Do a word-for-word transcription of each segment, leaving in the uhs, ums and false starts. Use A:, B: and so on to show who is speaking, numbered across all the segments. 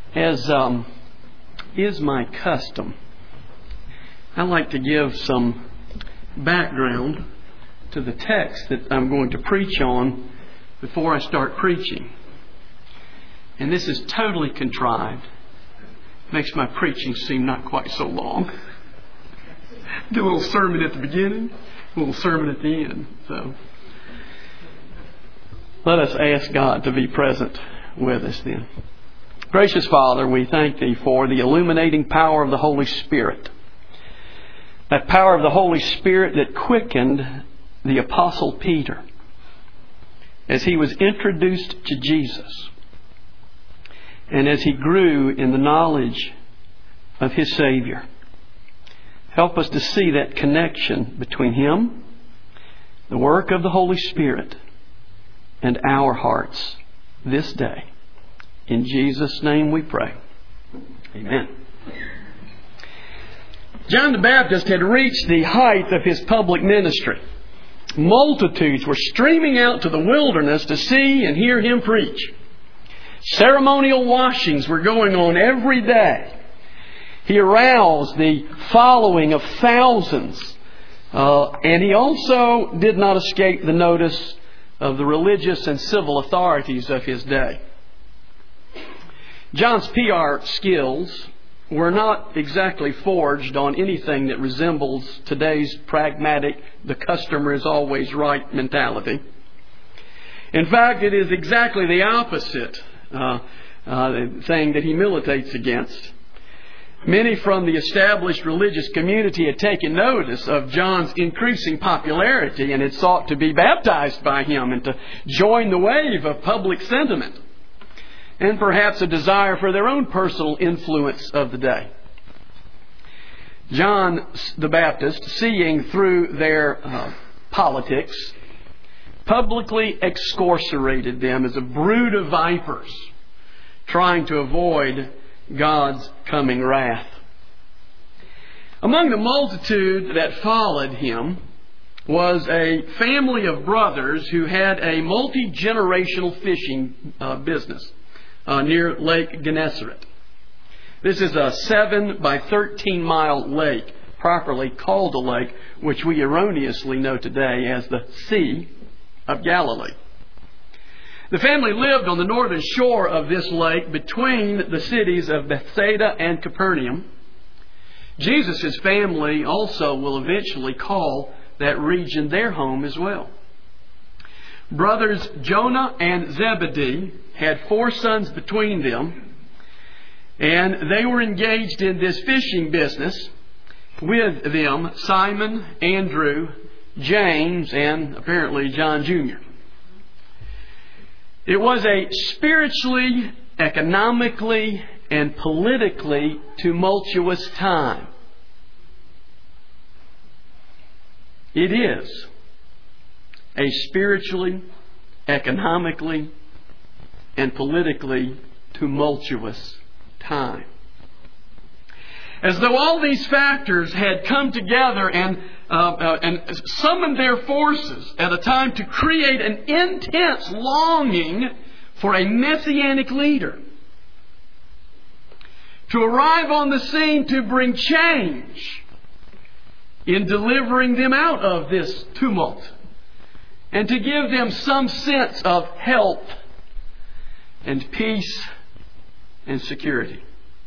A: As um, is my custom, I like to give some background to the text that I'm going to preach on before I start preaching. And this is totally contrived. Makes my preaching seem not quite so long. Do a little sermon at the beginning, a little sermon at the end. So let us ask God to be present with us then. Gracious Father, we thank Thee for the illuminating power of the Holy Spirit. That power of the Holy Spirit that quickened the Apostle Peter as he was introduced to Jesus and as he grew in the knowledge of his Savior. Help us to see that connection between him, the work of the Holy Spirit, and our hearts this day. In Jesus' name we pray. Amen. John the Baptist had reached the height of his public ministry. Multitudes were streaming out to the wilderness to see and hear him preach. Ceremonial washings were going on every day. He aroused the following of thousands. Uh, and he also did not escape the notice of the religious and civil authorities of his day. John's P R skills were not exactly forged on anything that resembles today's pragmatic, the customer is always right mentality. In fact, it is exactly the opposite uh, uh, thing that he militates against. Many from the established religious community had taken notice of John's increasing popularity and had sought to be baptized by him and to join the wave of public sentiment, and perhaps a desire for their own personal influence of the day. John the Baptist, seeing through their uh, politics, publicly excoriated them as a brood of vipers, trying to avoid God's coming wrath. Among the multitude that followed him was a family of brothers who had a multi-generational fishing uh, business uh, near Lake Gennesaret. This is a seven by thirteen mile lake, properly called a lake, which we erroneously know today as the Sea of Galilee. The family lived on the northern shore of this lake between the cities of Bethsaida and Capernaum. Jesus' family also will eventually call that region their home as well. Brothers Jonah and Zebedee had four sons between them, and they were engaged in this fishing business with them Simon, Andrew, James, and apparently John Junior It was a spiritually, economically, and politically tumultuous time. It is a spiritually, economically, and politically tumultuous time. As though all these factors had come together and uh, uh, and summoned their forces at a time to create an intense longing for a messianic leader to arrive on the scene to bring change in delivering them out of this tumult and to give them some sense of health and peace and security.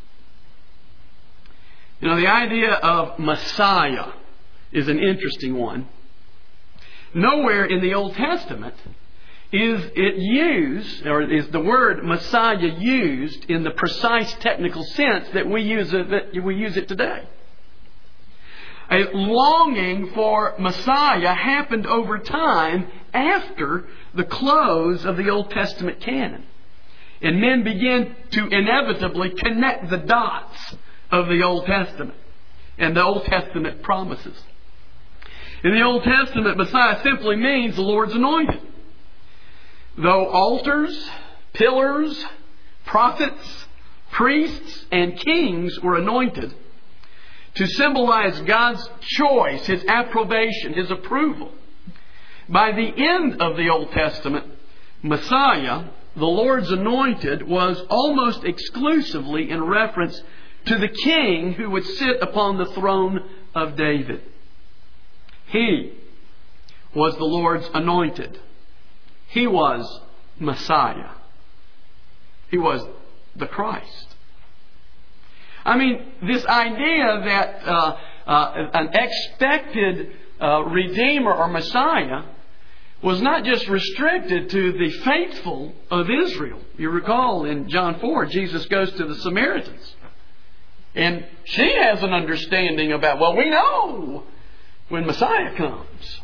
A: You know, the idea of Messiah is an interesting one. Nowhere in the Old Testament is it used, or is the word Messiah used in the precise technical sense that we use it, that we use it today. A longing for Messiah happened over time after the close of the Old Testament canon. And men began to inevitably connect the dots of the Old Testament and the Old Testament promises. In the Old Testament, Messiah simply means the Lord's anointed. Though altars, pillars, prophets, priests, and kings were anointed to symbolize God's choice, His approbation, His approval. By the end of the Old Testament, Messiah the Lord's anointed was almost exclusively in reference to the king who would sit upon the throne of David. He was the Lord's anointed. He was Messiah. He was the Christ. I mean, this idea that uh, uh, an expected uh, Redeemer or Messiah was not just restricted to the faithful of Israel. You recall in John four, Jesus goes to the Samaritans. And she has an understanding about, well, we know when Messiah comes.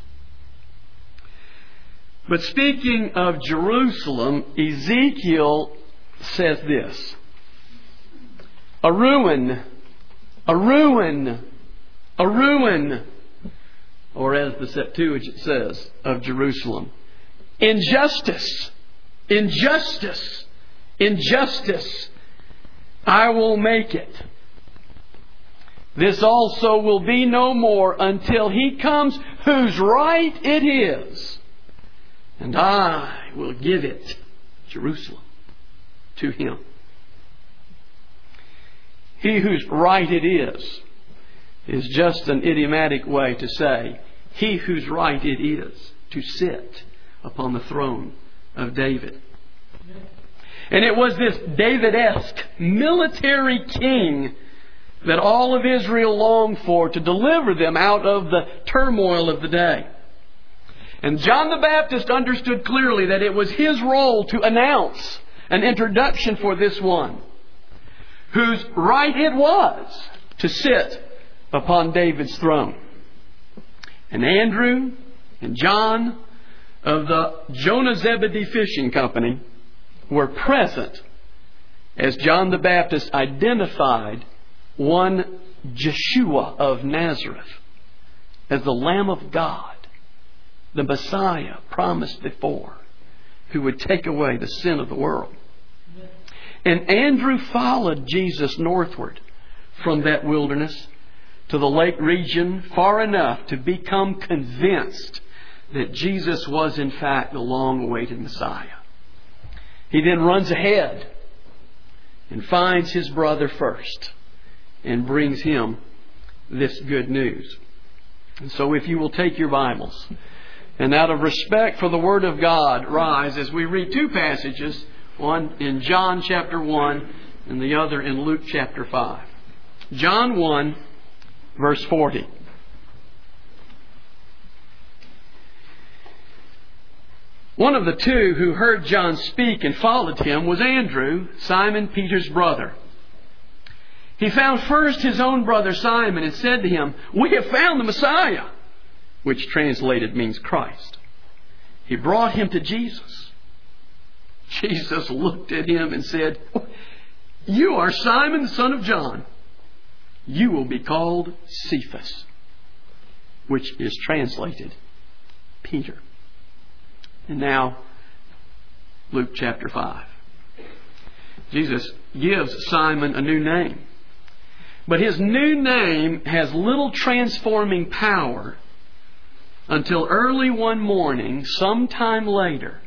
A: But speaking of Jerusalem, Ezekiel says this: a ruin, a ruin, a ruin, or as the Septuagint says, of Jerusalem. Injustice, injustice, injustice, I will make it. This also will be no more until He comes whose right it is. And I will give it, Jerusalem, to Him. He whose right it is, is just an idiomatic way to say, He whose right it is to sit upon the throne of David. And it was this David-esque military king that all of Israel longed for to deliver them out of the turmoil of the day. And John the Baptist understood clearly that it was his role to announce an introduction for this one, whose right it was to sit upon David's throne. And Andrew and John of the Jonah Zebedee Fishing Company were present as John the Baptist identified one Jeshua of Nazareth as the Lamb of God, the Messiah promised before, who would take away the sin of the world. And Andrew followed Jesus northward from that wilderness to the lake region far enough to become convinced that Jesus was in fact the long-awaited Messiah. He then runs ahead and finds his brother first and brings him this good news. And so if you will take your Bibles and out of respect for the Word of God, rise as we read two passages, one in John chapter one and the other in Luke chapter five. John one, verse forty. One of the two who heard John speak and followed him was Andrew, Simon Peter's brother. He found first his own brother Simon and said to him, "We have found the Messiah," which translated means Christ. He brought him to Jesus. Jesus looked at him and said, "You are Simon, the son of John. You will be called Cephas," which is translated Peter. And now, Luke chapter five. Jesus gives Simon a new name. But his new name has little transforming power until early one morning, sometime later.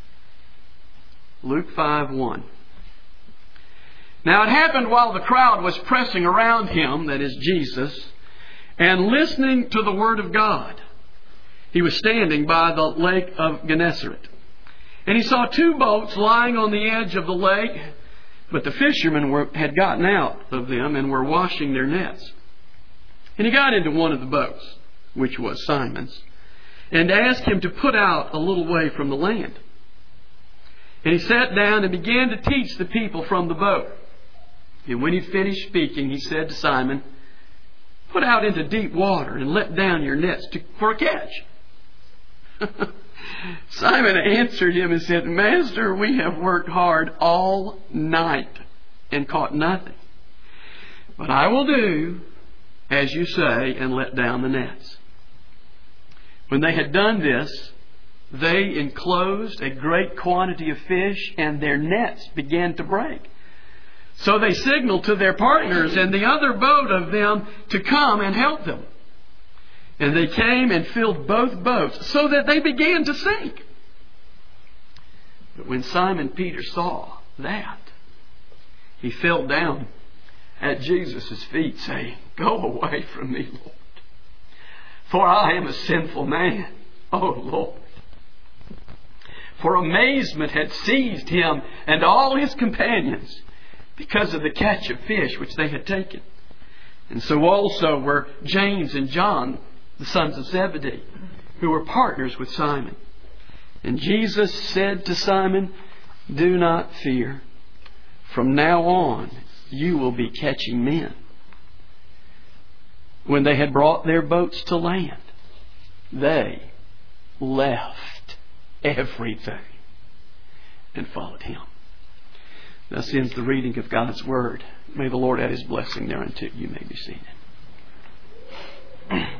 A: Luke five one. Now it happened while the crowd was pressing around him, that is Jesus, and listening to the Word of God. He was standing by the lake of Gennesaret. And he saw two boats lying on the edge of the lake, but the fishermen were, had gotten out of them and were washing their nets. And he got into one of the boats, which was Simon's, and asked him to put out a little way from the land. And he sat down and began to teach the people from the boat. And when he'd finished speaking, he said to Simon, "Put out into deep water and let down your nets to, for a catch." Simon answered him and said, "Master, we have worked hard all night and caught nothing. But I will do as you say and let down the nets." When they had done this, they enclosed a great quantity of fish, and their nets began to break. So they signaled to their partners and the other boat of them to come and help them. And they came and filled both boats so that they began to sink. But when Simon Peter saw that, he fell down at Jesus' feet, saying, "Go away from me, Lord, for I am a sinful man, O Lord." For amazement had seized him and all his companions because of the catch of fish which they had taken. And so also were James and John, the sons of Zebedee, who were partners with Simon. And Jesus said to Simon, "Do not fear. From now on you will be catching men." When they had brought their boats to land, they left everything and followed Him. Thus ends the reading of God's Word. May the Lord add His blessing thereunto. You may be seated. The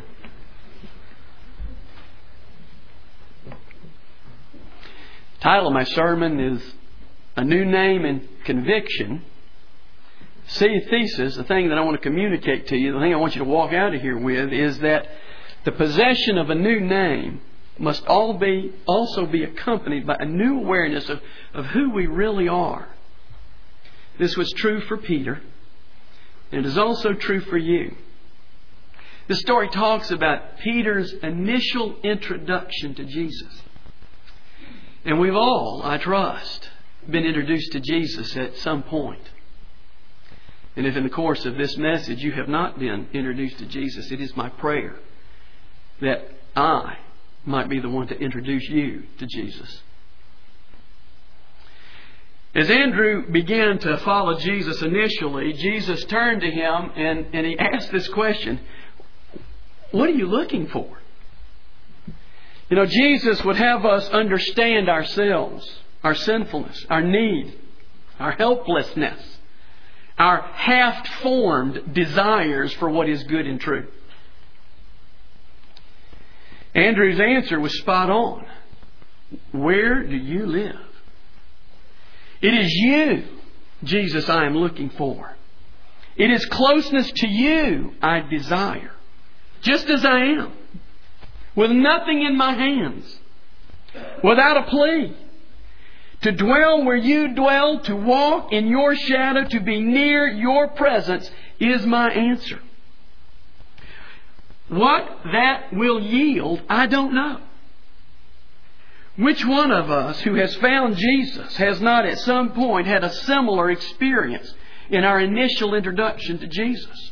A: title of my sermon is A New Name and Conviction. See, thesis, the thing that I want to communicate to you, the thing I want you to walk out of here with, is that the possession of a new name must all be also be accompanied by a new awareness of, of who we really are. This was true for Peter, and it is also true for you. This story talks about Peter's initial introduction to Jesus. And we've all, I trust, been introduced to Jesus at some point. And if in the course of this message you have not been introduced to Jesus, it is my prayer that I might be the one to introduce you to Jesus. As Andrew began to follow Jesus initially, Jesus turned to him and, and he asked this question, "What are you looking for?" You know, Jesus would have us understand ourselves, our sinfulness, our need, our helplessness, our half-formed desires for what is good and true. Andrew's answer was spot on. Where do you live? It is you, Jesus, I am looking for. It is closeness to you I desire, just as I am, with nothing in my hands, without a plea. To dwell where you dwell, to walk in your shadow, to be near your presence is my answer. What that will yield, I don't know. Which one of us who has found Jesus has not at some point had a similar experience in our initial introduction to Jesus?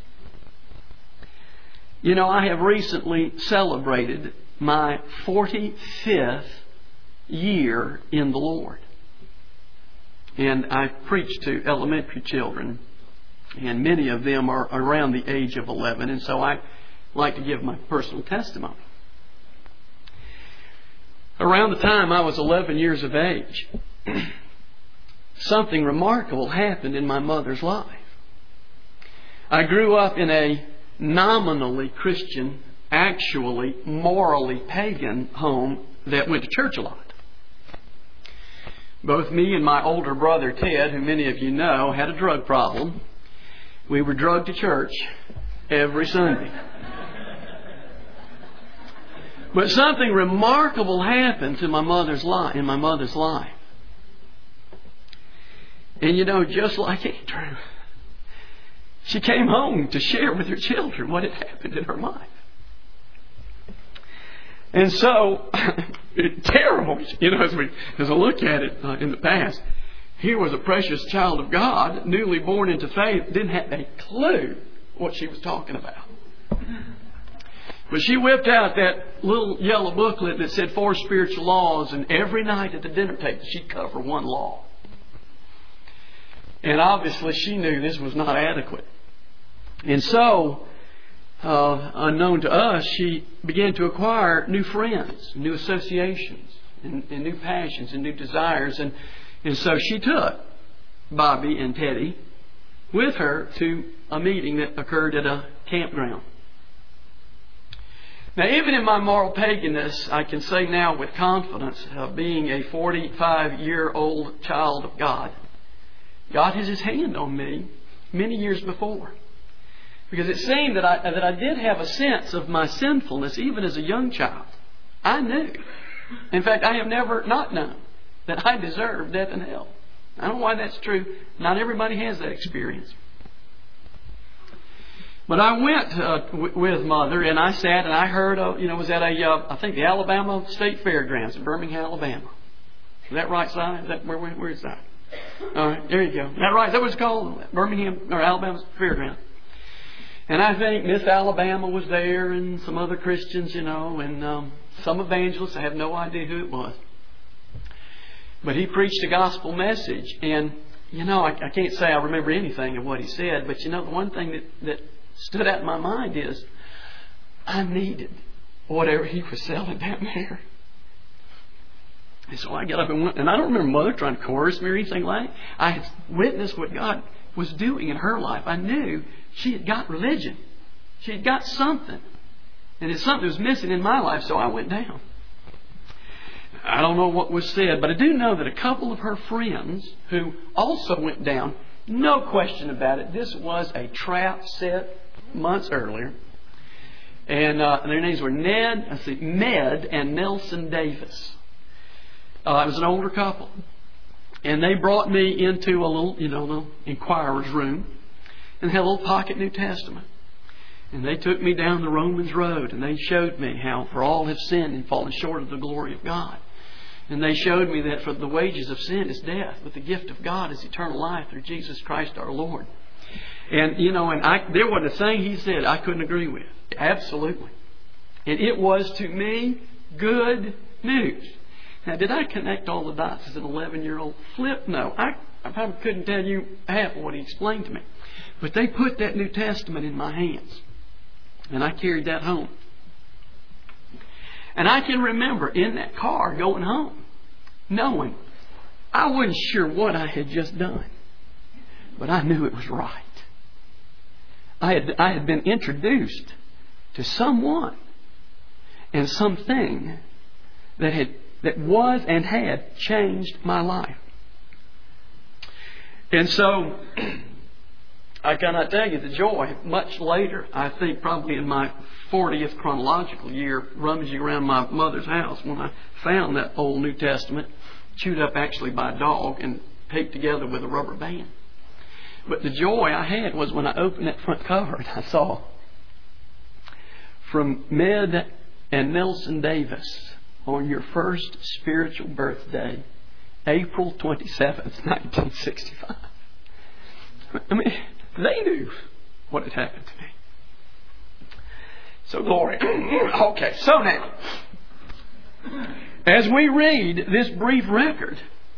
A: You know, I have recently celebrated my forty-fifth year in the Lord. And I preach to elementary children, and many of them are around the age of eleven, and so I like to give my personal testimony. Around the time I was eleven years of age, something remarkable happened in my mother's life. I grew up in a nominally Christian, actually morally pagan home that went to church a lot. Both me and my older brother Ted, who many of you know, had a drug problem. We were drugged to church every Sunday. But something remarkable happened to my mother's life, in my mother's life. And you know, just like Andrew, she came home to share with her children what had happened in her life. And so, terrible, you know, as we as I look at it uh, in the past, here was a precious child of God, newly born into faith, didn't have a clue what she was talking about. But she whipped out that little yellow booklet that said four spiritual laws, and every night at the dinner table she'd cover one law. And obviously she knew this was not adequate. And so, uh, unknown to us, she began to acquire new friends, new associations, and, and new passions and new desires. And, and so she took Bobby and Teddy with her to a meeting that occurred at a campground. Now, even in my moral paganness, I can say now with confidence, uh, being a forty-five-year-old child of God, God has His hand on me many years before. Because it seemed that I, that I did have a sense of my sinfulness even as a young child. I knew. In fact, I have never not known that I deserve death and hell. I don't know why that's true. Not everybody has that experience. But I went uh, w- with Mother, and I sat and I heard, uh, you know, was at a, uh, I think the Alabama State Fairgrounds in Birmingham, Alabama. Is that right, Si? Is that where, where, where is that? All right, there you go. Is that right? Is that what it's called? Birmingham or Alabama Fairgrounds. And I think Miss Alabama was there, and some other Christians, you know, and um, some evangelists. I have no idea who it was. But he preached a gospel message, and you know, I, I can't say I remember anything of what he said, but you know, the one thing that, that stood out in my mind is I needed whatever he was selling down there. And so I got up and went, and I don't remember Mother trying to coerce me or anything like that. I had witnessed what God was doing in her life. I knew she had got religion. She had got something. And it's something that was missing in my life, so I went down. I don't know what was said, but I do know that a couple of her friends who also went down, no question about it, this was a trap set months earlier. And uh, their names were Ned, I see, Ned and Nelson Davis. Uh, it was an older couple. And they brought me into a little, you know, little inquirer's room and had a little pocket New Testament. And they took me down the Romans road, and they showed me how for all have sinned and fallen short of the glory of God. And they showed me that for the wages of sin is death, but the gift of God is eternal life through Jesus Christ our Lord. And, you know, and I, there wasn't a thing he said I couldn't agree with. Absolutely. And it was to me good news. Now, did I connect all the dots as an eleven-year-old? Flip, no. I, I probably couldn't tell you half of what he explained to me. But they put that New Testament in my hands. And I carried that home. And I can remember in that car going home, knowing I wasn't sure what I had just done, but I knew it was right. I had, I had been introduced to someone and something that had that was and had changed my life. And so I cannot tell you the joy. Much later, I think probably in my fortieth chronological year, rummaging around my mother's house, when I found that old New Testament, chewed up actually by a dog and taped together with a rubber band. But the joy I had was when I opened that front cover and I saw from Ned and Nelson Davis on your first spiritual birthday, April twenty-seventh, nineteen sixty-five. I mean, they knew what had happened to me. So glory. Okay, so now, as we read this brief record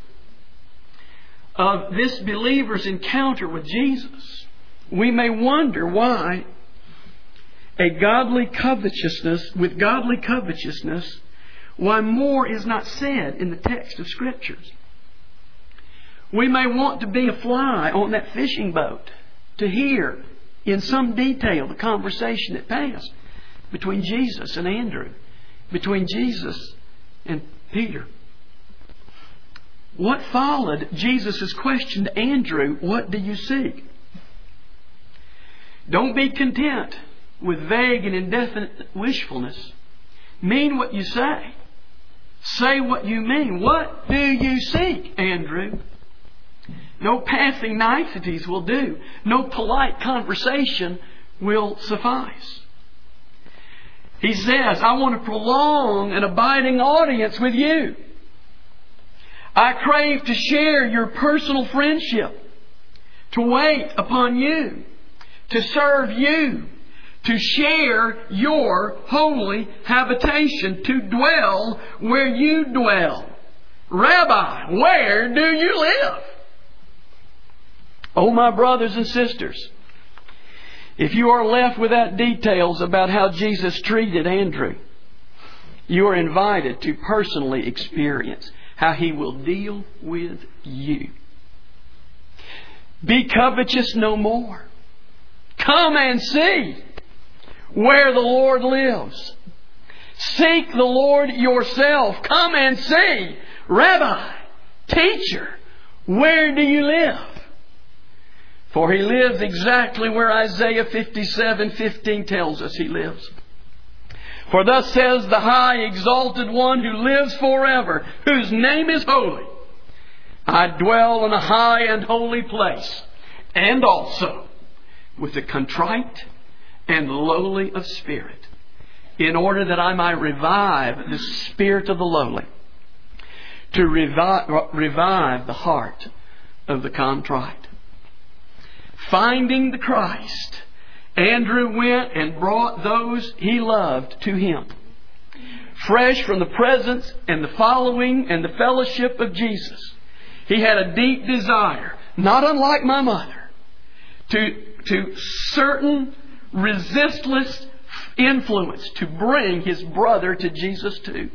A: of this believer's encounter with Jesus, we may wonder why a godly covetousness, with godly covetousness, why more is not said in the text of Scriptures. We may want to be a fly on that fishing boat to hear in some detail the conversation that passed between Jesus and Andrew, between Jesus and Peter. What followed Jesus' question to Andrew, what do you seek? Don't be content with vague and indefinite wishfulness. Mean what you say. Say what you mean. What do you seek, Andrew? No passing niceties will do. No polite conversation will suffice. He says, I want to prolong an abiding audience with you. I crave to share your personal friendship, to wait upon you, to serve you, to share your holy habitation, to dwell where you dwell. Rabbi, where do you live? Oh, my brothers and sisters, if you are left without details about how Jesus treated Andrew, you are invited to personally experience how He will deal with you. Be covetous no more. Come and see where the Lord lives. Seek the Lord yourself. Come and see. Rabbi, teacher, where do you live? For He lives exactly where Isaiah fifty-seven fifteen tells us He lives. For thus says the high exalted one who lives forever, whose name is holy. I dwell in a high and holy place, and also with the contrite and lowly of spirit, in order that I might revive the spirit of the lowly, to revive, revive the heart of the contrite. Finding the Christ, Andrew went and brought those he loved to him, fresh from the presence and the following and the fellowship of Jesus. He had a deep desire, not unlike my mother, to, to certain resistless influence to bring his brother to Jesus too.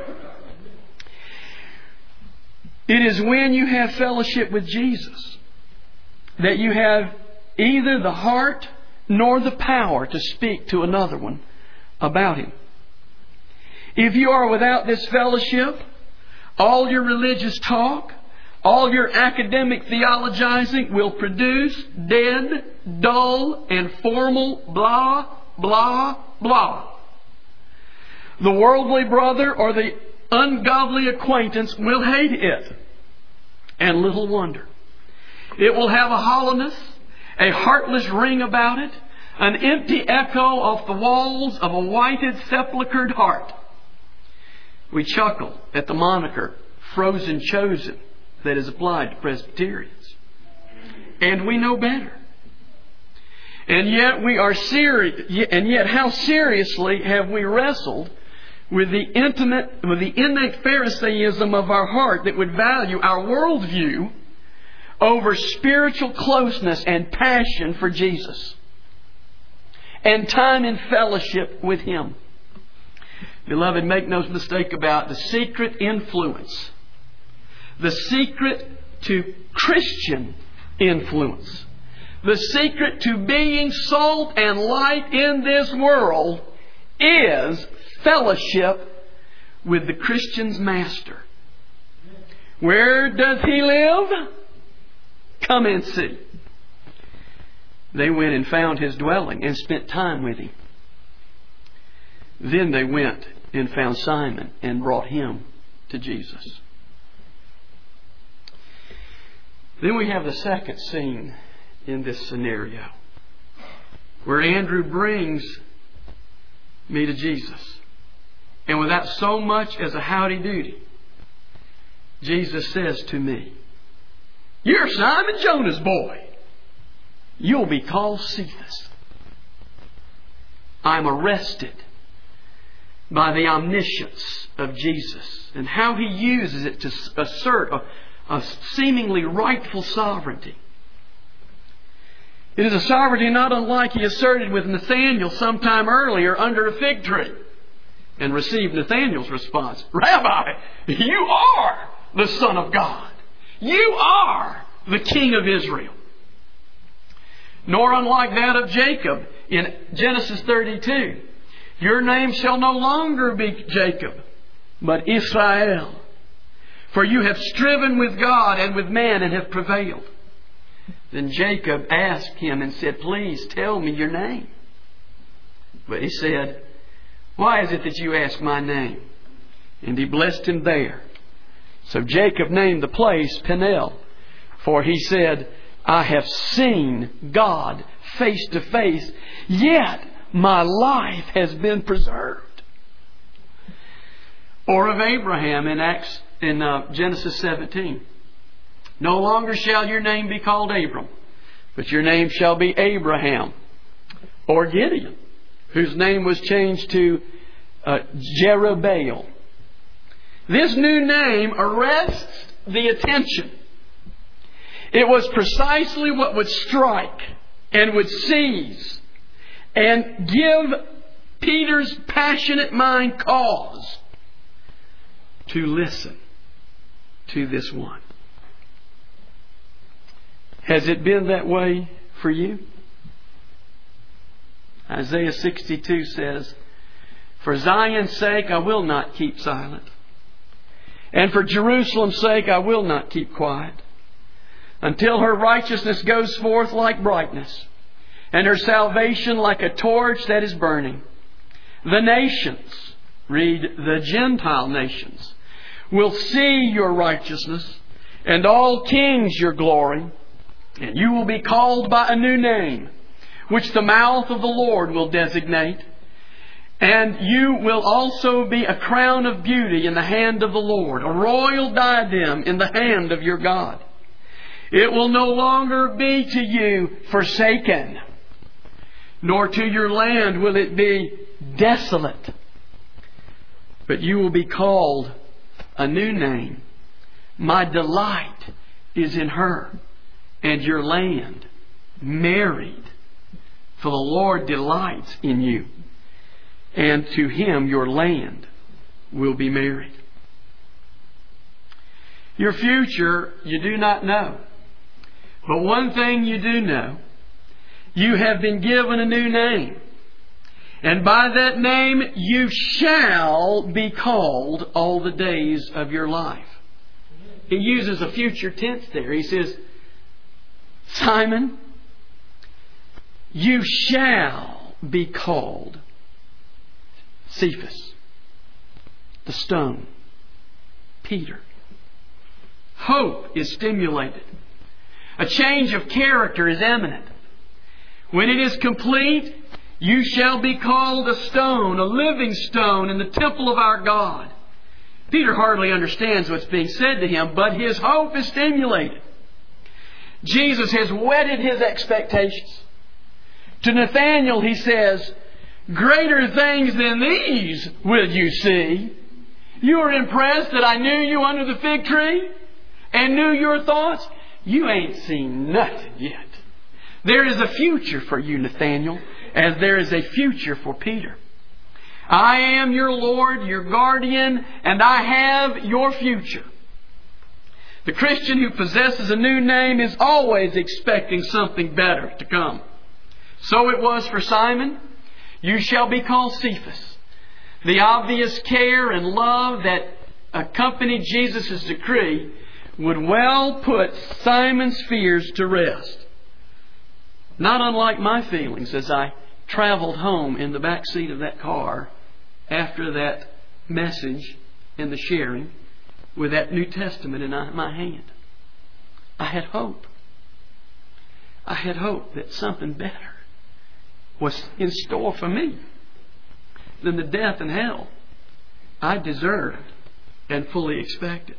A: It is when you have fellowship with Jesus that you have either the heart nor the power to speak to another one about Him. If you are without this fellowship, all your religious talk, all your academic theologizing will produce dead, dull, and formal blah, blah, blah. The worldly brother or the ungodly acquaintance will hate it. And little wonder. It will have a hollowness, a heartless ring about it, an empty echo off the walls of a whited, sepulchred heart. We chuckle at the moniker, frozen chosen, that is applied to Presbyterians. And we know better. And yet we are serious, and yet how seriously have we wrestled with the intimate, with the innate Pharisaism of our heart that would value our worldview over spiritual closeness and passion for Jesus and time in fellowship with Him. Beloved, make no mistake about the secret influence, the secret to Christian influence, the secret to being salt and light in this world is fellowship with the Christian's master. Where does He live? Come and see. They went and found His dwelling and spent time with Him. Then they went and found Simon and brought him to Jesus. Then we have the second scene in this scenario, where Andrew brings me to Jesus. And without so much as a howdy doody, Jesus says to me, "You're Simon Jonah's boy. You'll be called Cephas." I'm arrested by the omniscience of Jesus and how He uses it to assert a, a seemingly rightful sovereignty. It is a sovereignty not unlike He asserted with Nathanael sometime earlier under a fig tree, and received Nathanael's response, "Rabbi, you are the Son of God. You are the King of Israel." Nor unlike that of Jacob in Genesis thirty-two. "Your name shall no longer be Jacob, but Israel. For you have striven with God and with man and have prevailed." Then Jacob asked him and said, "Please tell me your name." But he said, "Why is it that you ask my name?" And he blessed him there. So Jacob named the place Peniel, for he said, "I have seen God face to face, yet my life has been preserved." Or of Abraham in Acts in uh, Genesis seventeen. "No longer shall your name be called Abram, but your name shall be Abraham." Or Gideon, whose name was changed to uh, Jerubbaal. This new name arrests the attention. It was precisely what would strike and would seize and give Peter's passionate mind cause to listen to this one. Has it been that way for you? Isaiah sixty-two says, "For Zion's sake I will not keep silent, and for Jerusalem's sake I will not keep quiet, until her righteousness goes forth like brightness, and her salvation like a torch that is burning. The nations," read the Gentile nations, "will see your righteousness, and all kings your glory. And you will be called by a new name, which the mouth of the Lord will designate. And you will also be a crown of beauty in the hand of the Lord, a royal diadem in the hand of your God. It will no longer be to you forsaken, nor to your land will it be desolate. But you will be called a new name. My delight is in her, and your land married. For the Lord delights in you, and to Him your land will be married. Your future you do not know. But one thing you do know, you have been given a new name. And by that name you shall be called all the days of your life. He uses a future tense there. He says, Simon, you shall be called Cephas, the stone, Peter. Hope is stimulated. A change of character is imminent. When it is complete, you shall be called a stone, a living stone in the temple of our God. Peter hardly understands what's being said to him, but his hope is stimulated. Jesus has whetted his expectations. To Nathanael he says, greater things than these will you see. You are impressed that I knew you under the fig tree and knew your thoughts? You ain't seen nothing yet. There is a future for you, Nathanael, as there is a future for Peter. I am your Lord, your guardian, and I have your future. The Christian who possesses a new name is always expecting something better to come. So it was for Simon. You shall be called Cephas. The obvious care and love that accompanied Jesus' decree would well put Simon's fears to rest. Not unlike my feelings as I traveled home in the back seat of that car after that message and the sharing with that New Testament in my hand. I had hope. I had hope that something better was in store for me than the death and hell I deserved and fully expected.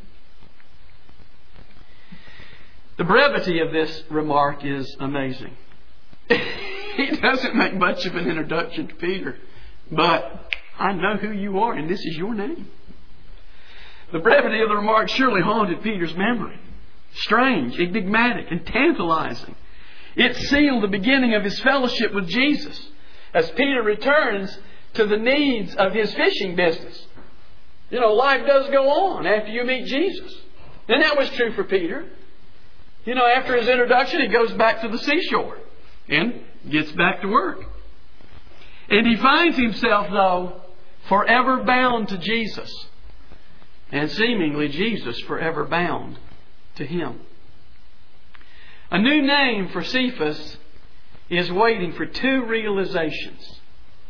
A: The brevity of this remark is amazing. He doesn't make much of an introduction to Peter, but I know who you are and this is your name. The brevity of the remark surely haunted Peter's memory. Strange, enigmatic, and tantalizing. It sealed the beginning of his fellowship with Jesus as Peter returns to the needs of his fishing business. You know, life does go on after you meet Jesus. And that was true for Peter. You know, after his introduction, he goes back to the seashore and gets back to work. And he finds himself, though, forever bound to Jesus. And seemingly Jesus forever bound to him. A new name for Cephas is waiting for two realizations.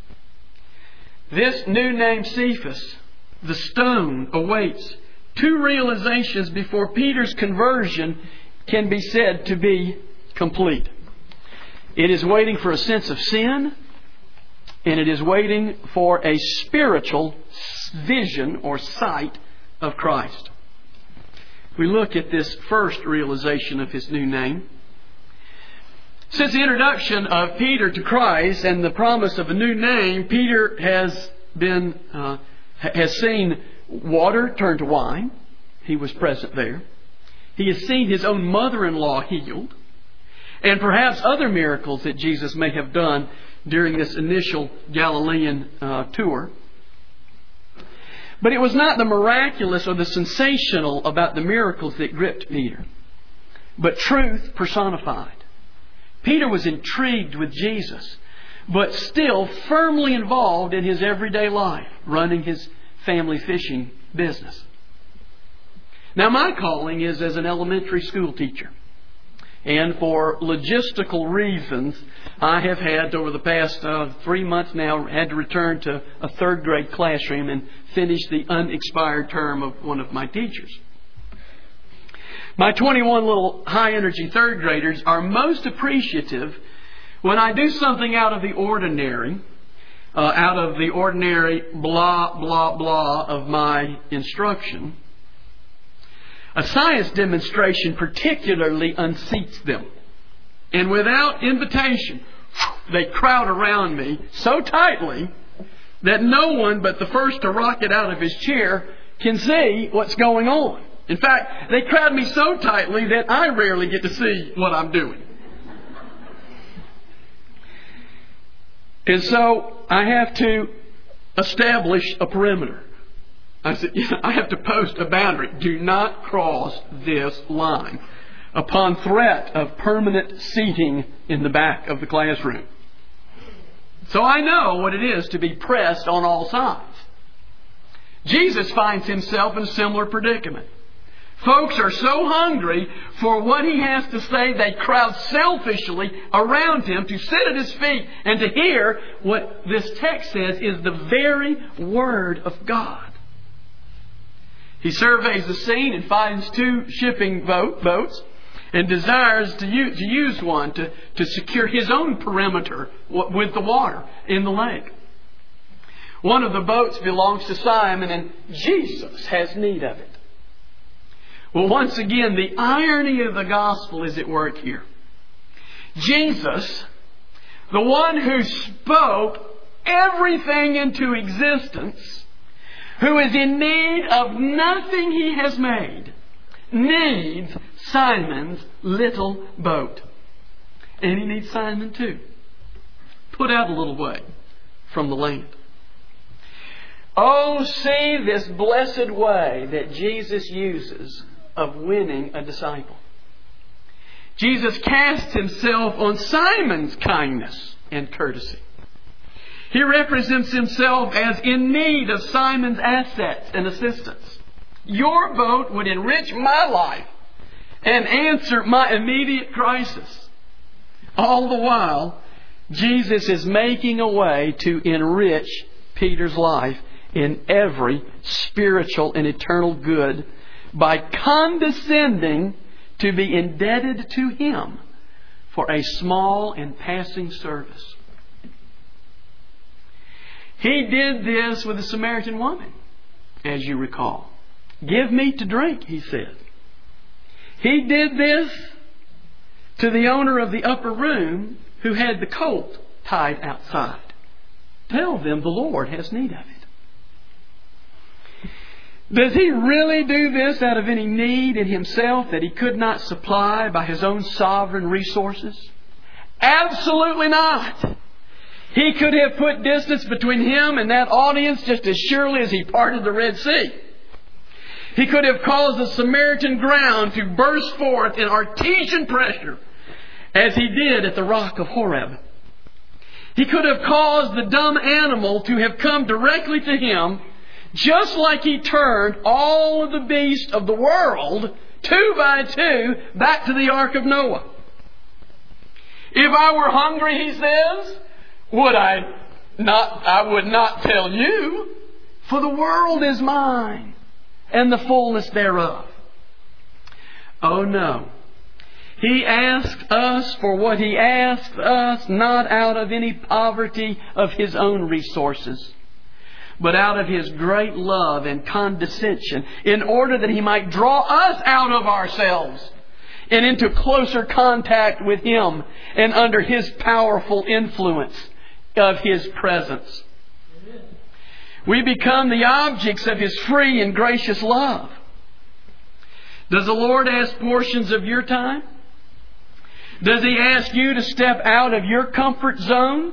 A: This new name, Cephas, the stone, awaits two realizations before Peter's conversion can be said to be complete. It is waiting for a sense of sin, and it is waiting for a spiritual vision or sight of Christ. We look at this first realization of his new name. Since the introduction of Peter to Christ and the promise of a new name, Peter has been uh, has seen water turn to wine. He was present there. He has seen his own mother-in-law healed, and perhaps other miracles that Jesus may have done during this initial Galilean uh, tour. But it was not the miraculous or the sensational about the miracles that gripped Peter, but truth personified. Peter was intrigued with Jesus, but still firmly involved in his everyday life, running his family fishing business. Now, my calling is as an elementary school teacher. And for logistical reasons, I have had, over the past uh, three months now, had to return to a third grade classroom and finish the unexpired term of one of my teachers. My twenty-one little high-energy third graders are most appreciative when I do something out of the ordinary, uh, out of the ordinary blah, blah, blah of my instruction. A science demonstration particularly unseats them. And without invitation, they crowd around me so tightly that no one but the first to rocket out of his chair can see what's going on. In fact, they crowd me so tightly that I rarely get to see what I'm doing. And so I have to establish a perimeter. I said, yeah, I have to post a boundary. Do not cross this line upon threat of permanent seating in the back of the classroom. So I know what it is to be pressed on all sides. Jesus finds himself in a similar predicament. Folks are so hungry for what he has to say, they crowd selfishly around him to sit at his feet and to hear what this text says is the very Word of God. He surveys the scene and finds two shipping boat, boats and desires to use, to use one to, to secure his own perimeter with the water in the lake. One of the boats belongs to Simon, and Jesus has need of it. Well, once again, the irony of the gospel is at work here. Jesus, the one who spoke everything into existence, who is in need of nothing he has made, needs Simon's little boat. And he needs Simon too. Put out a little way from the land. Oh, see this blessed way that Jesus uses of winning a disciple. Jesus casts himself on Simon's kindness and courtesy. He represents himself as in need of Simon's assets and assistance. Your boat would enrich my life and answer my immediate crisis. All the while, Jesus is making a way to enrich Peter's life in every spiritual and eternal good by condescending to be indebted to him for a small and passing service. He did this with the Samaritan woman, as you recall. Give me to drink, he said. He did this to the owner of the upper room who had the colt tied outside. Tell them the Lord has need of it. Does he really do this out of any need in himself that he could not supply by his own sovereign resources? Absolutely not. He could have put distance between him and that audience just as surely as he parted the Red Sea. He could have caused the Samaritan ground to burst forth in artesian pressure as he did at the rock of Horeb. He could have caused the dumb animal to have come directly to him, just like he turned all of the beasts of the world, two by two, back to the ark of Noah. If I were hungry, he says, would I not, I would not tell you, for the world is mine, and the fullness thereof. Oh no. He asked us for what he asked us, not out of any poverty of his own resources, but out of his great love and condescension, in order that he might draw us out of ourselves and into closer contact with him and under his powerful influence of his presence. We become the objects of his free and gracious love. Does the Lord ask portions of your time? Does he ask you to step out of your comfort zone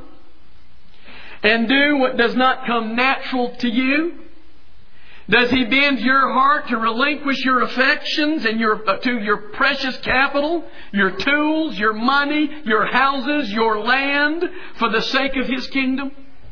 A: and do what does not come natural to you? Does he bend your heart to relinquish your affections and your uh, to your precious capital, your tools, your money, your houses, your land, for the sake of his kingdom?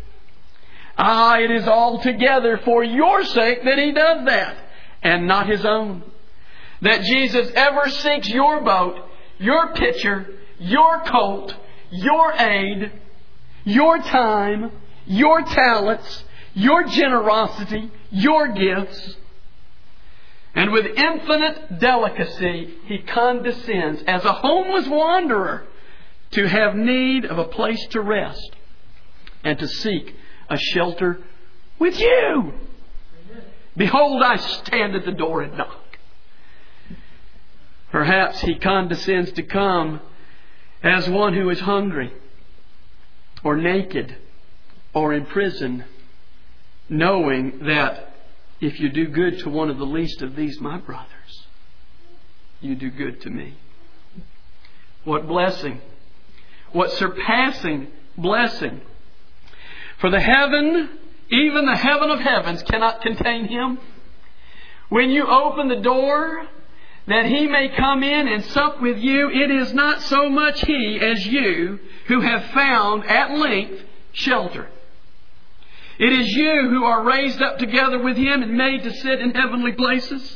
A: Ah, it is altogether for your sake that he does that, and not his own. That Jesus ever seeks your boat, your pitcher, your colt, your aid, your time, your talents, your generosity, your gifts. And with infinite delicacy, He condescends as a homeless wanderer to have need of a place to rest and to seek a shelter with you. Behold, I stand at the door and knock. Perhaps He condescends to come as one who is hungry or naked or in prison, knowing that if you do good to one of the least of these, my brothers, you do good to me. What blessing! What surpassing blessing! For the heaven, even the heaven of heavens, cannot contain Him. When you open the door that He may come in and sup with you, it is not so much He as you who have found at length shelter. It is you who are raised up together with Him and made to sit in heavenly places.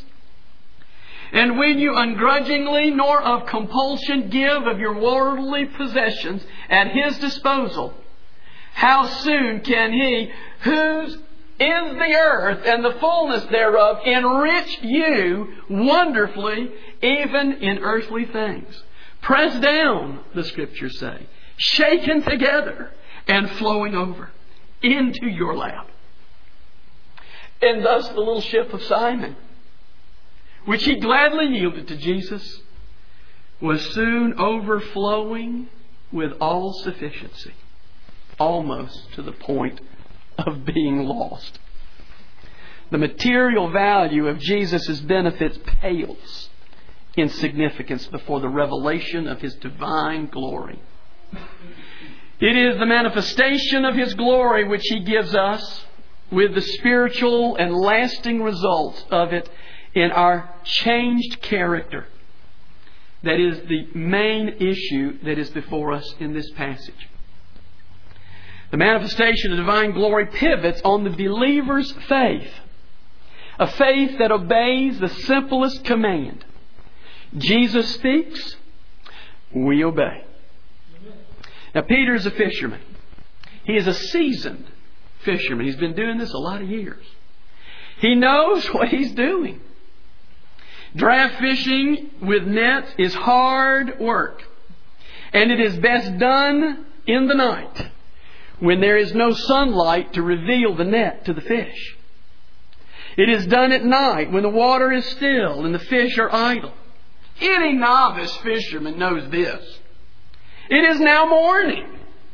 A: And when you ungrudgingly nor of compulsion give of your worldly possessions at His disposal, how soon can He, whose is the earth and the fullness thereof, enrich you wonderfully even in earthly things? Pressed down, the Scriptures say, shaken together and flowing over into your lap. And thus the little ship of Simon, which he gladly yielded to Jesus, was soon overflowing with all sufficiency, almost to the point of being lost. The material value of Jesus' benefits pales in significance before the revelation of His divine glory. It is the manifestation of His glory which He gives us, with the spiritual and lasting results of it in our changed character. That is the main issue that is before us in this passage. The manifestation of divine glory pivots on the believer's faith. A faith that obeys the simplest command. Jesus speaks, we obey. Now, Peter is a fisherman. He is a seasoned fisherman. He's been doing this a lot of years. He knows what he's doing. Draft fishing with nets is hard work. And it is best done in the night, when there is no sunlight to reveal the net to the fish. It is done at night when the water is still and the fish are idle. Any novice fisherman knows this. It is now morning.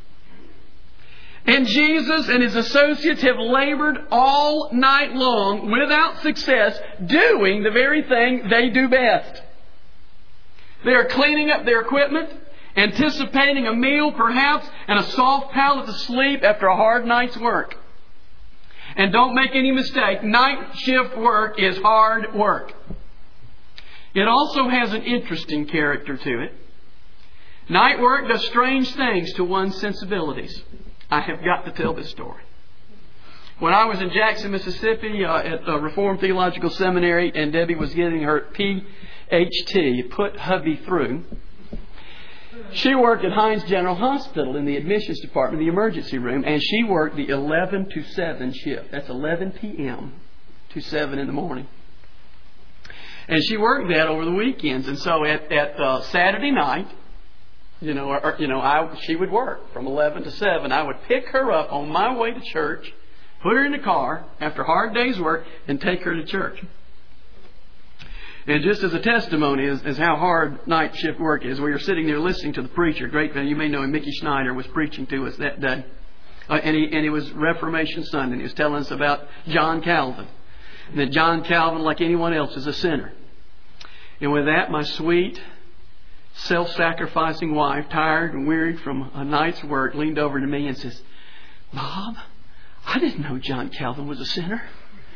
A: And Jesus and His associates have labored all night long without success, doing the very thing they do best. They are cleaning up their equipment, anticipating a meal perhaps, and a soft pallet to sleep after a hard night's work. And don't make any mistake, night shift work is hard work. It also has an interesting character to it. Night work does strange things to one's sensibilities. I have got to tell this story. When I was in Jackson, Mississippi, uh, at the Reformed Theological Seminary, and Debbie was getting her P H T, put hubby through, she worked at Hines General Hospital in the admissions department, the emergency room, and she worked the eleven to seven shift. That's eleven p.m. to seven in the morning. And she worked that over the weekends. And so at, at uh, Saturday night, you know, or, you know, I, she would work from eleven to seven. I would pick her up on my way to church, put her in the car after a hard day's work, and take her to church. And just as a testimony as, as how hard night shift work is, we were sitting there listening to the preacher, great man, you may know him, Mickey Schneider, was preaching to us that day. Uh, and, he, and it was Reformation Sunday, and he was telling us about John Calvin. And that John Calvin, like anyone else, is a sinner. And with that, my sweet, self-sacrificing wife, tired and wearied from a night's work, leaned over to me and says, "Bob, I didn't know John Calvin was a sinner."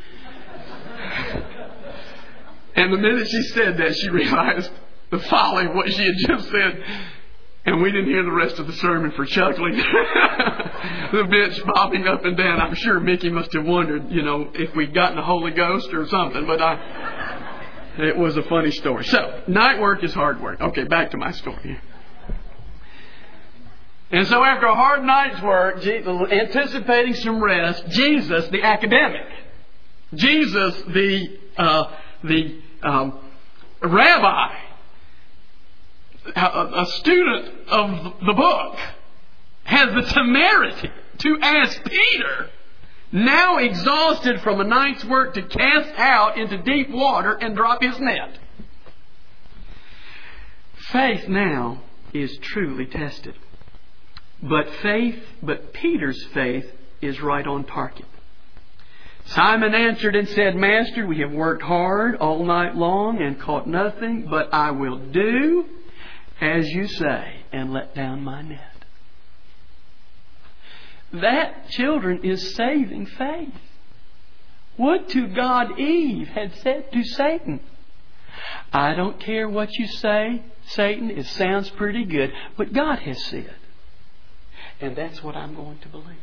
A: And the minute she said that, she realized the folly of what she had just said. And we didn't hear the rest of the sermon for chuckling. The bench bobbing up and down. I'm sure Mickey must have wondered, you know, if we'd gotten the Holy Ghost or something. But I, it was a funny story. So, night work is hard work. Okay, back to my story. And so after a hard night's work, anticipating some rest, Jesus, the academic, Jesus, the uh, the um, rabbi, a, a student of the book, has the temerity to ask Peter, now exhausted from a night's work, to cast out into deep water and drop his net. Faith now is truly tested. But faith, but Peter's faith is right on target. Simon answered and said, Master, we have worked hard all night long and caught nothing, but I will do as you say and let down my net. That, children, is saving faith. Would to God Eve had said to Satan, I don't care what you say, Satan, it sounds pretty good, but God has said. And that's what I'm going to believe.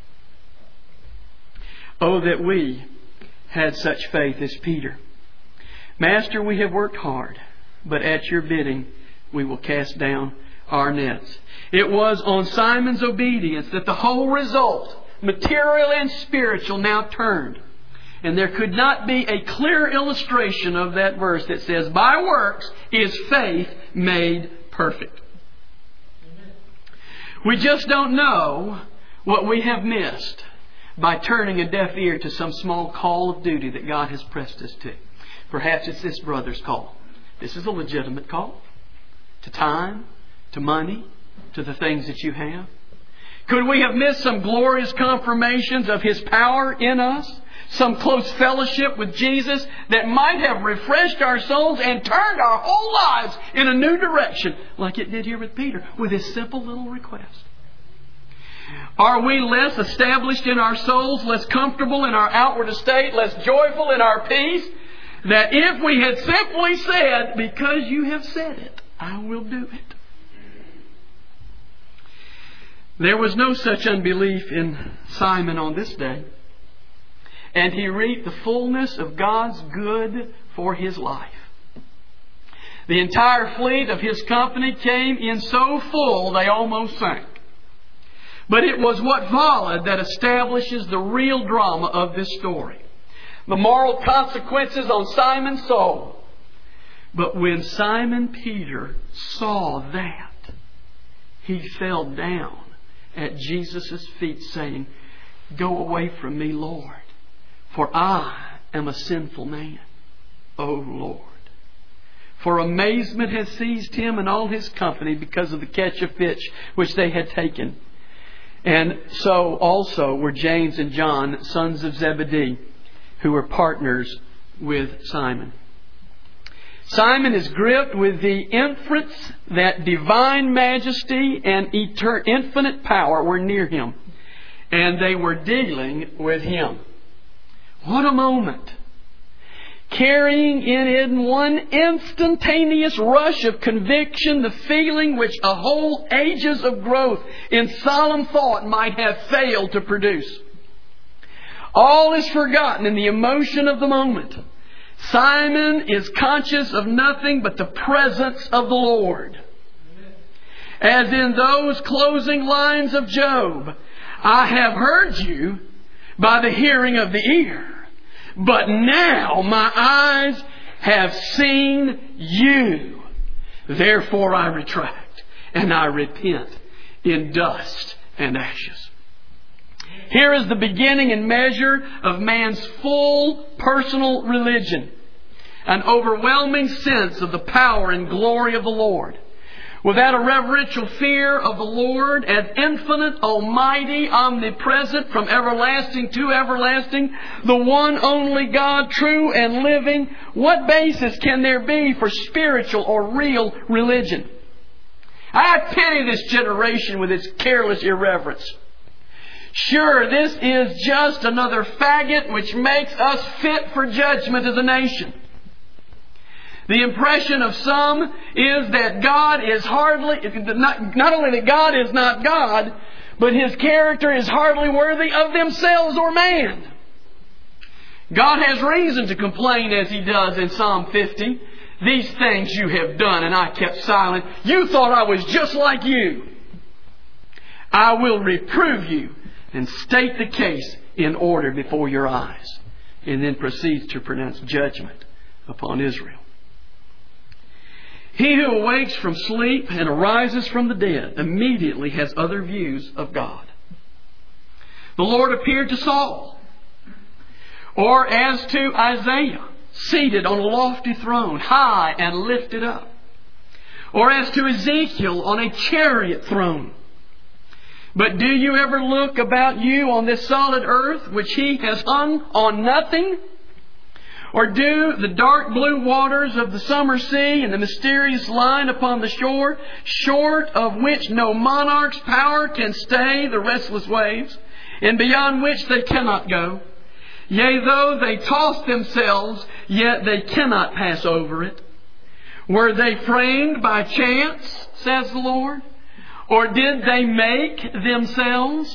A: Oh, that we had such faith as Peter. Master, we have worked hard, but at your bidding we will cast down our nets. It was on Simon's obedience that the whole result, material and spiritual, now turned. And there could not be a clear illustration of that verse that says, by works is faith made perfect. Amen. We just don't know what we have missed by turning a deaf ear to some small call of duty that God has pressed us to. Perhaps it's this brother's call. This is a legitimate call. To time, to money, to the things that you have. Could we have missed some glorious confirmations of His power in us? Some close fellowship with Jesus that might have refreshed our souls and turned our whole lives in a new direction, like it did here with Peter, with his simple little request. Are we less established in our souls, less comfortable in our outward estate, less joyful in our peace, that if we had simply said, because you have said it, I will do it? There was no such unbelief in Simon on this day. And he reaped the fullness of God's good for his life. The entire fleet of his company came in so full they almost sank. But it was what followed that establishes the real drama of this story. The moral consequences on Simon's soul. But when Simon Peter saw that, he fell down at Jesus' feet saying, Go away from me, Lord. For I am a sinful man, O Lord. For amazement had seized him and all his company because of the catch of fish which they had taken. And so also were James and John, sons of Zebedee, who were partners with Simon. Simon is gripped with the inference that divine majesty and eternal infinite power were near him. And they were dealing with him. What a moment! Carrying in it one instantaneous rush of conviction, the feeling which a whole ages of growth in solemn thought might have failed to produce. All is forgotten in the emotion of the moment. Simon is conscious of nothing but the presence of the Lord. As in those closing lines of Job, I have heard you by the hearing of the ear. But now my eyes have seen you. Therefore I retract and I repent in dust and ashes. Here is the beginning and measure of man's full personal religion. An overwhelming sense of the power and glory of the Lord. Without a reverential fear of the Lord as infinite, almighty, omnipresent, from everlasting to everlasting, the one only God, true and living, what basis can there be for spiritual or real religion? I pity this generation with its careless irreverence. Sure, this is just another faggot which makes us fit for judgment as a nation. The impression of some is that God is hardly, not, not only that God is not God, but His character is hardly worthy of themselves or man. God has reason to complain as He does in Psalm fifty. These things you have done and I kept silent. You thought I was just like you. I will reprove you and state the case in order before your eyes. And then proceeds to pronounce judgment upon Israel. He who awakes from sleep and arises from the dead immediately has other views of God. The Lord appeared to Saul, or as to Isaiah, seated on a lofty throne, high and lifted up, or as to Ezekiel on a chariot throne. But do you ever look about you on this solid earth, which He has hung on nothing? Or do the dark blue waters of the summer sea and the mysterious line upon the shore, short of which no monarch's power can stay the restless waves, and beyond which they cannot go? Yea, though they toss themselves, yet they cannot pass over it. Were they framed by chance, says the Lord? Or did they make themselves?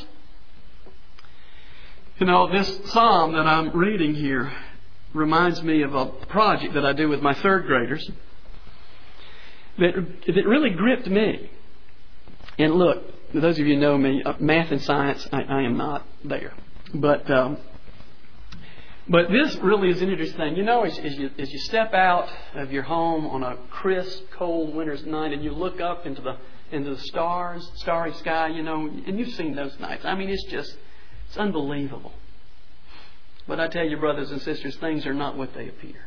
A: You know, this psalm that I'm reading here reminds me of a project that I do with my third graders that, that really gripped me. And look, those of you who know me, math and science, I, I am not there. But um, but this really is an interesting thing. You know, as, as, you, as you step out of your home on a crisp, cold winter's night and you look up into the into the stars, starry sky, you know, and you've seen those nights. I mean, it's just, it's unbelievable. But I tell you, brothers and sisters, things are not what they appear.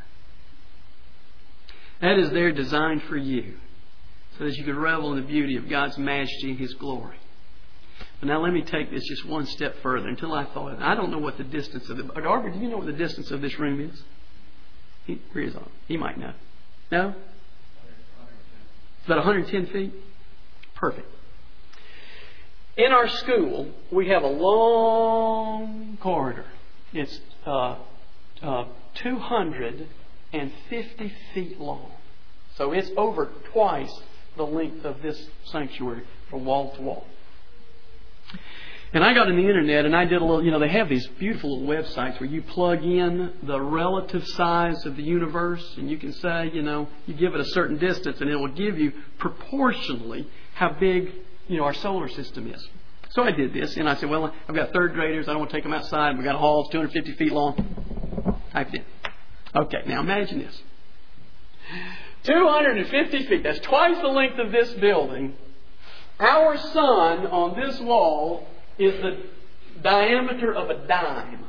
A: That is there designed for you, so that you could revel in the beauty of God's majesty and His glory. But now let me take this just one step further until I thought of it. I don't know what the distance of it. Darby, do you know what the distance of this room is? He, where is it? He might know. No? It's about one hundred ten feet? Perfect. In our school, we have a long corridor. It's uh, uh, two hundred fifty feet long. So it's over twice the length of this sanctuary from wall to wall. And I got on the internet and I did a little, you know, they have these beautiful little websites where you plug in the relative size of the universe and you can say, you know, you give it a certain distance and it will give you proportionally how big, you know, our solar system is. So I did this and I said, well, I've got third graders. I don't want to take them outside. We've got a hall. It's two hundred fifty feet long. Typed in. Okay, now imagine this. two hundred fifty feet. That's twice the length of this building. Our sun on this wall is the diameter of a dime.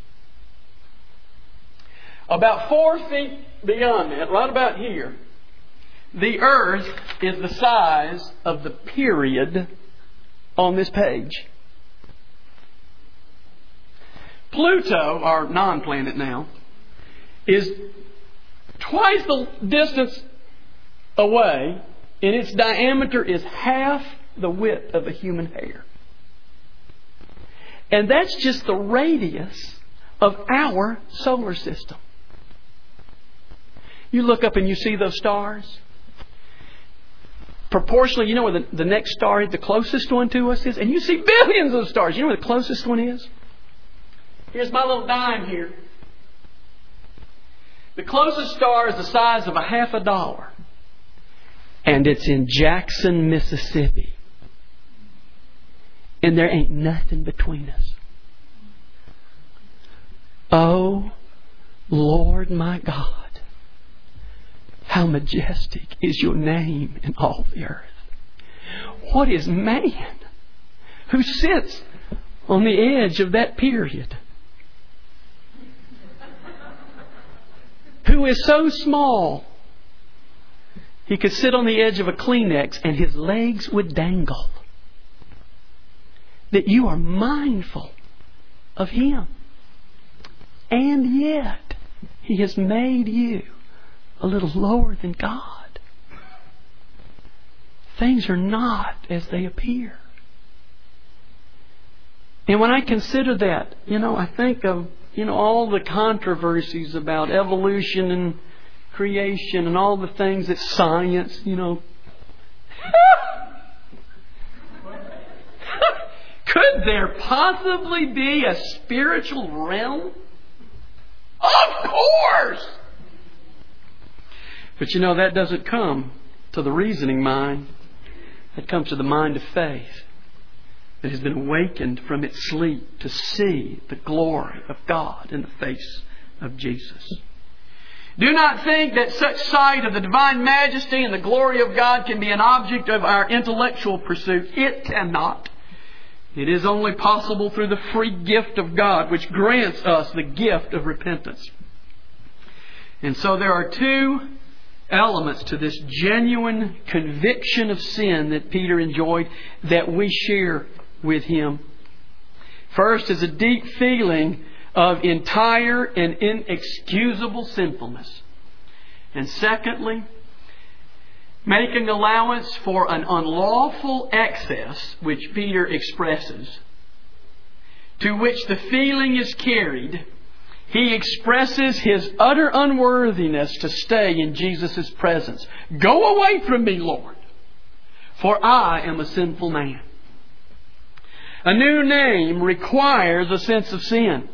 A: About four feet beyond that, right about here, the earth is the size of the period on this page. Pluto, our non-planet now, is twice the distance away, and its diameter is half the width of a human hair. And that's just the radius of our solar system. You look up and you see those stars. Proportionally, you know where the, the next star is, the closest one to us is? And you see billions of stars. You know where the closest one is? Here's my little dime here. The closest star is the size of a half a dollar. And it's in Jackson, Mississippi. And there ain't nothing between us. Oh, Lord my God, how majestic is your name in all the earth. What is man who sits on the edge of that period? Who is so small he could sit on the edge of a Kleenex and his legs would dangle. That you are mindful of Him. And yet, He has made you a little lower than God. Things are not as they appear. And when I consider that, you know, I think of, you know, all the controversies about evolution and creation and all the things that science, you know. Could there possibly be a spiritual realm? Of course! But you know, that doesn't come to the reasoning mind. That comes to the mind of faith that has been awakened from its sleep to see the glory of God in the face of Jesus. Do not think that such sight of the divine majesty and the glory of God can be an object of our intellectual pursuit. It cannot. It is only possible through the free gift of God, which grants us the gift of repentance. And so there are two elements to this genuine conviction of sin that Peter enjoyed that we share with him. First is a deep feeling of entire and inexcusable sinfulness. And secondly, making allowance for an unlawful excess, which Peter expresses, to which the feeling is carried, he expresses his utter unworthiness to stay in Jesus' presence. Go away from me, Lord, for I am a sinful man. A new name requires a sense of sin.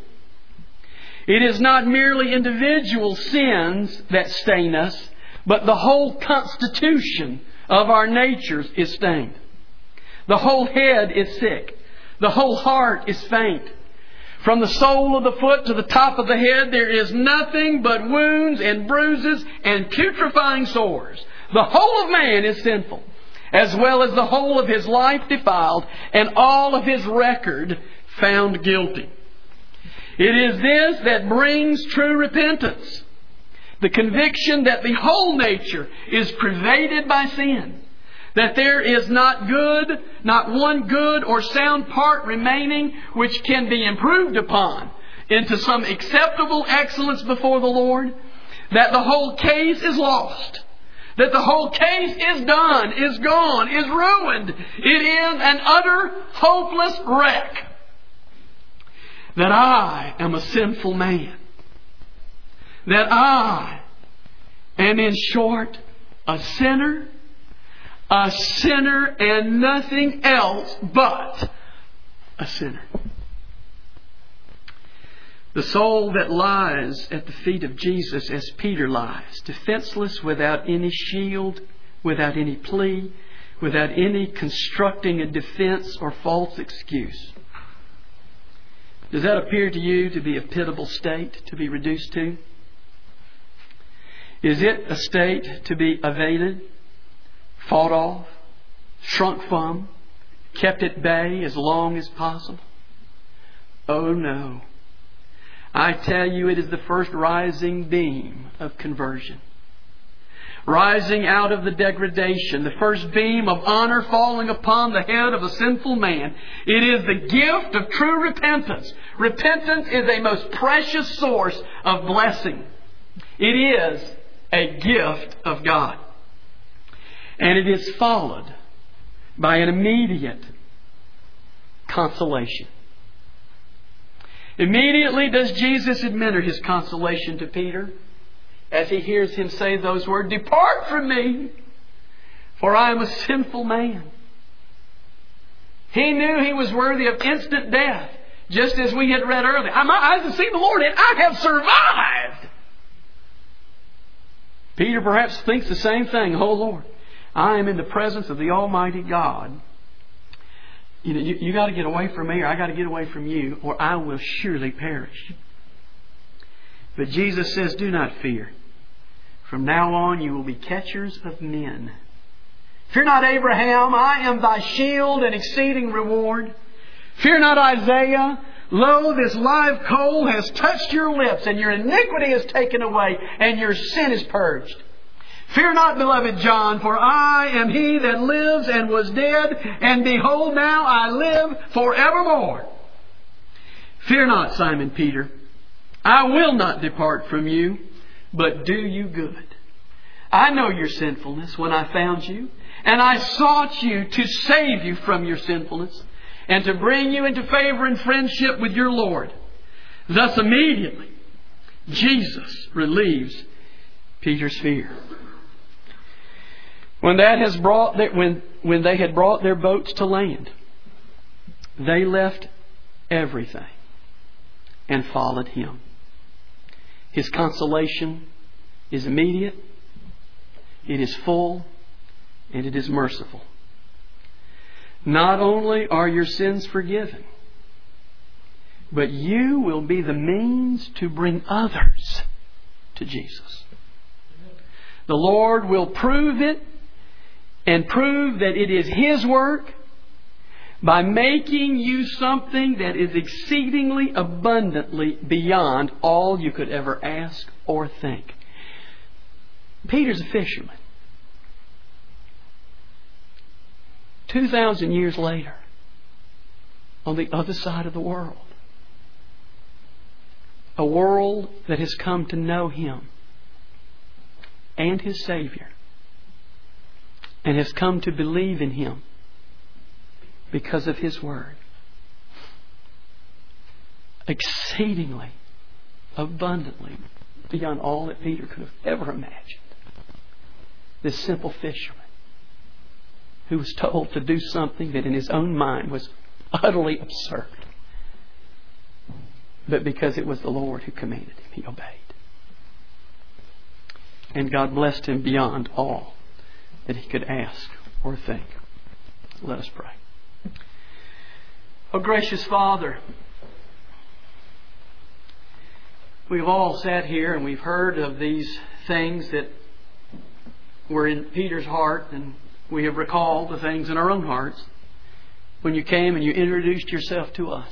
A: It is not merely individual sins that stain us, but the whole constitution of our natures is stained. The whole head is sick. The whole heart is faint. From the sole of the foot to the top of the head, there is nothing but wounds and bruises and putrefying sores. The whole of man is sinful, as well as the whole of his life defiled, and all of his record found guilty. It is this that brings true repentance. The conviction that the whole nature is pervaded by sin. That there is not good, not one good or sound part remaining which can be improved upon into some acceptable excellence before the Lord. That the whole case is lost. That the whole case is done, is gone, is ruined. It is an utter, hopeless wreck. That I am a sinful man. That I am, in short, a sinner, a sinner and nothing else but a sinner. The soul that lies at the feet of Jesus as Peter lies, defenseless, without any shield, without any plea, without any constructing a defense or false excuse. Does that appear to you to be a pitiable state to be reduced to? Is it a state to be evaded, fought off, shrunk from, kept at bay as long as possible? Oh no. I tell you, it is the first rising beam of conversion. Rising out of the degradation, the first beam of honor falling upon the head of a sinful man. It is the gift of true repentance. Repentance is a most precious source of blessing. It is a gift of God. And it is followed by an immediate consolation. Immediately does Jesus administer His consolation to Peter as he hears him say those words, "Depart from me, for I am a sinful man." He knew he was worthy of instant death, just as we had read earlier. My eyes have seen the Lord, and I have survived. Peter perhaps thinks the same thing. Oh Lord, I am in the presence of the Almighty God. You know, you, you got to get away from me, or I got to get away from you, or I will surely perish. But Jesus says, do not fear. From now on you will be catchers of men. Fear not, Abraham, I am thy shield and exceeding reward. Fear not, Isaiah, lo, this live coal has touched your lips, and your iniquity is taken away, and your sin is purged. Fear not, beloved John, for I am he that lives and was dead, and behold, now I live forevermore. Fear not, Simon Peter, I will not depart from you, but do you good. I know your sinfulness when I found you, and I sought you to save you from your sinfulness, and to bring you into favor and friendship with your Lord. Thus immediately, Jesus relieves Peter's fear. When that has brought their, when when they had brought their boats to land, they left everything and followed Him. His consolation is immediate, it is full, and it is merciful. Not only are your sins forgiven, but you will be the means to bring others to Jesus. The Lord will prove it and prove that it is His work by making you something that is exceedingly abundantly beyond all you could ever ask or think. Peter's a fisherman. Two thousand years later, on the other side of the world, a world that has come to know Him and His Savior and has come to believe in Him because of His Word. Exceedingly, abundantly, beyond all that Peter could have ever imagined. This simple fisherman who was told to do something that in his own mind was utterly absurd. But because it was the Lord who commanded him, he obeyed. And God blessed him beyond all that he could ask or think. Let us pray. Oh, gracious Father, we've all sat here and we've heard of these things that were in Peter's heart, and we have recalled the things in our own hearts when you came and you introduced yourself to us.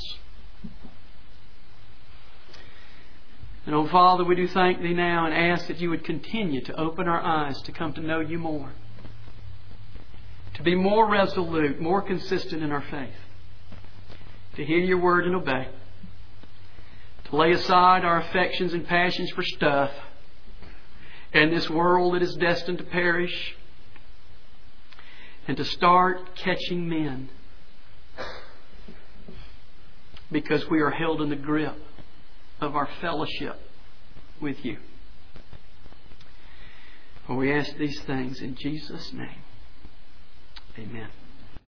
A: And oh Father, we do thank Thee now and ask that You would continue to open our eyes to come to know You more, to be more resolute, more consistent in our faith, to hear Your word and obey, to lay aside our affections and passions for stuff and this world that is destined to perish, and to start catching men because we are held in the grip of our fellowship with You. For we ask these things in Jesus' name. Amen.